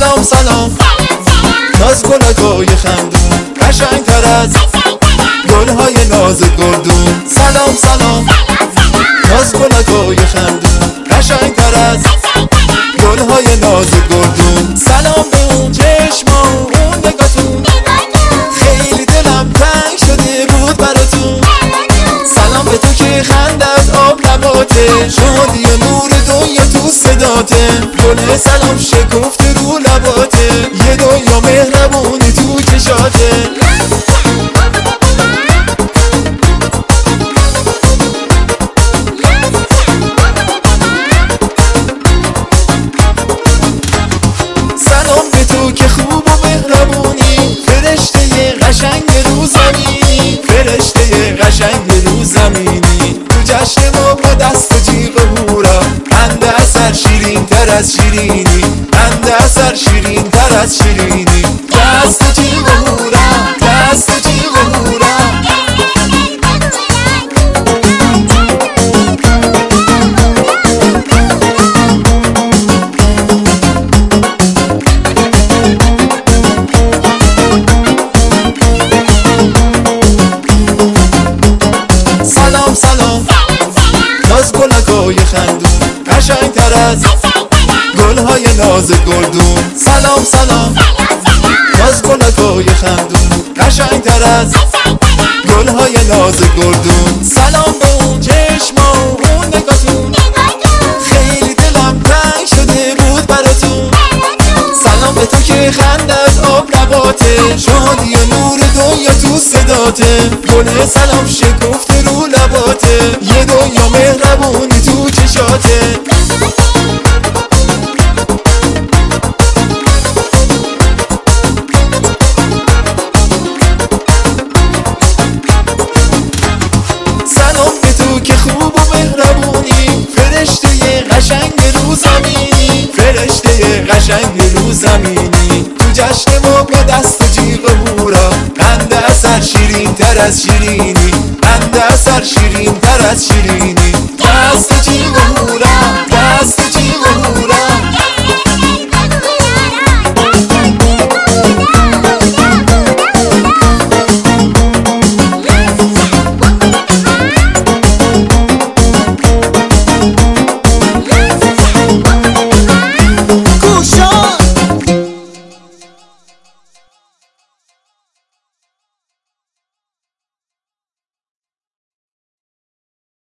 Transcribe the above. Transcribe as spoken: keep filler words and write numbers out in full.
سلام سلام ناز گلکای خندون قشنگ تر از گلهای ناز گلدون. سلام سلام ناز گلکای خندون قشنگ تر از گلهای ناز گلدون. سلام به اون چشما اون نگاتون، خیلی دلم تنگ شده بود براتون. سلام به تو که خندت آب لباته، شادی و نور دنیا تو صداته. گل سلام شکفته رو لباته، یه دنیا مهربونی تو چشاته. سلام به تو که خوب و مهربونی، فرشته قشنگ رو زمینی، فرشته قشنگ رو زمینی. تو جشن ما با دست و جیغ هورا، اند اثر شیرین تر از شیرینی، اند اثر شیرین تر از شیرینی. دست و جیغ هورا، دست و جیغ هورا. سلام سلام ناز گلکای خندون قشنگ تر از گلهای ناز گلدون. سلام سلام ناز گلکای خندون قشنگ تر از گلهای ناز گلدون. سلام به اون چشما اون نگاتون، خیلی دلم تنگ شده بود براتون. سلام به تو که خندت آب نباته، شادی و نور دنیا تو صداته. گل سلام شکفته رو لباته، یه دنیا مهربونی تو چشاته. سلام به تو که خوب و مهربونی، فرشته قشنگ رو زمینی، فرشته قشنگ رو زمینی. تو جشن ما با دست و جیغ هورا، اند اثر شیرین تر از شیرینی، اند اثر شیرین تر از شیرینی. دست و جیغ هورا.